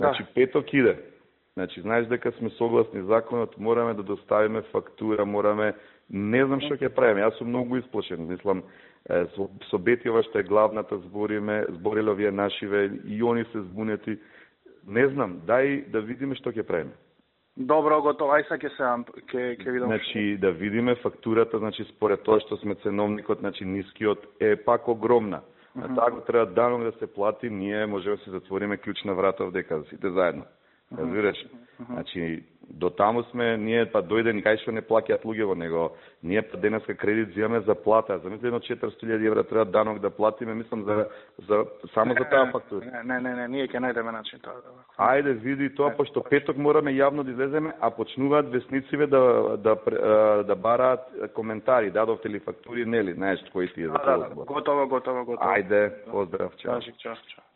Значи петок иде. Значи знаеш дека сме согласни законот, мораме да доставиме фактура, мораме не знам што ќе правиме. Јас сум многу исплашен, мислам со Бетјова што е главната збориле овие нашиве и они се збунети. Не знам, дај да видиме што ќе правиме. Добро, готово, ај сега ќе видам. Значи да видиме фактурата, значи според тоа што сме ценовникот, значи нискиот е пак огромна. Така треба данок да се плати, ние можеме да се затвориме клучна врата овдека сите заедно. Разбираш? Значи до таму сме, ние па дојде никај што не плаќаат луѓево, него ние па денеска кредит земаме за плата. Замисли едно 400.000 евра треба данок да платиме, мислам само за таа фактура. Не, ние ќе најдеме начин тоа. Ајде види тоа, пошто петок мораме јавно да излеземе, а почнуваат веснициве да бараат коментари, дадовте ли фактури, нели, знаеш кои ти е за тоа. Готово. Ајде, поздрав, чао. Чао.